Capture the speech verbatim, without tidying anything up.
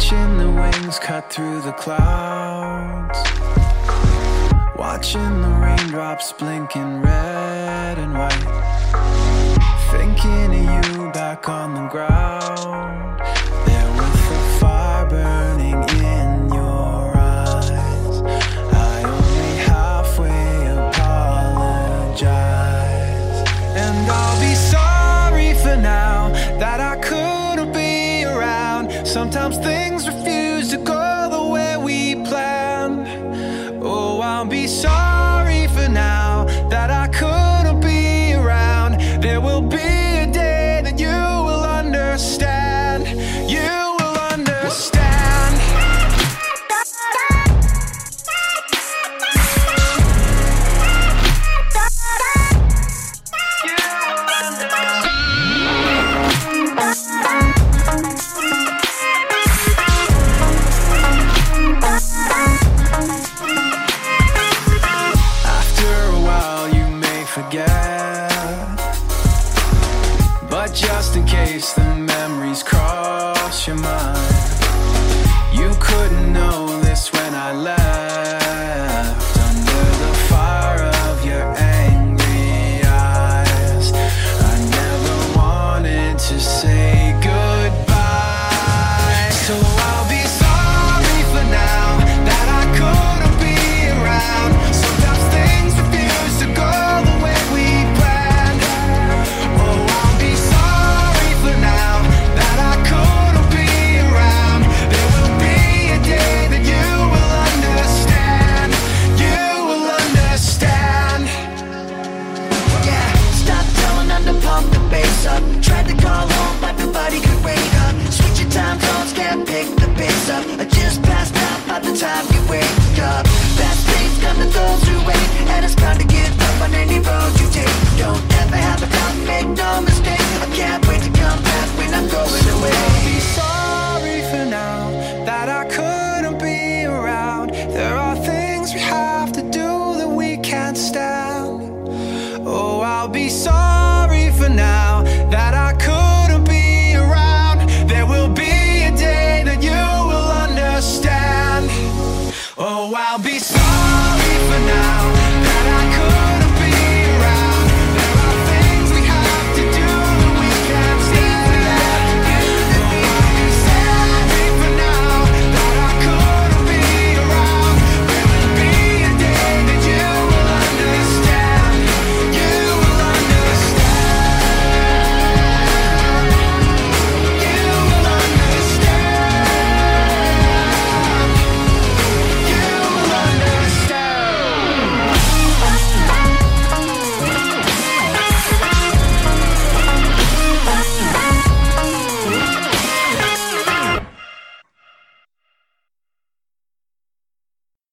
Watching the wings cut through the clouds, watching the raindrops blinking red and white, thinking of you back on the ground, there with the fire burning in your eyes. I only halfway apologize, and I'll be sorry for now that I couldn't be around. Sometimes things refuse to go the way we planned. Oh, I'll be sorry for now that I couldn't be around. There will be a day that you will understand. You will understand. You will understand. But just in case the memories cross your mind, you couldn't know this when I left. Under the fire of your angry eyes, I never wanted to say goodbye. So I'll be sorry for now that I couldn't be around. Sometimes things refuse to go the way we planned. Oh, I'll be sorry for now that I couldn't be around. There will be a day that you will understand. You will understand. Yeah, stop telling them to pump the bass up. Tried to call home, but nobody could wake up. Switch your time zones, can't pick the pace up. I just passed out by the time you wake up. Fast days come to those who wait, and it's time to give up on any road you take. Don't ever have a doubt, make no mistake. I can't wait to come back when I'm going away. I'll be sorry for now that I couldn't be around. There are things we have to do that we can't stand. Oh, I'll be sorry for now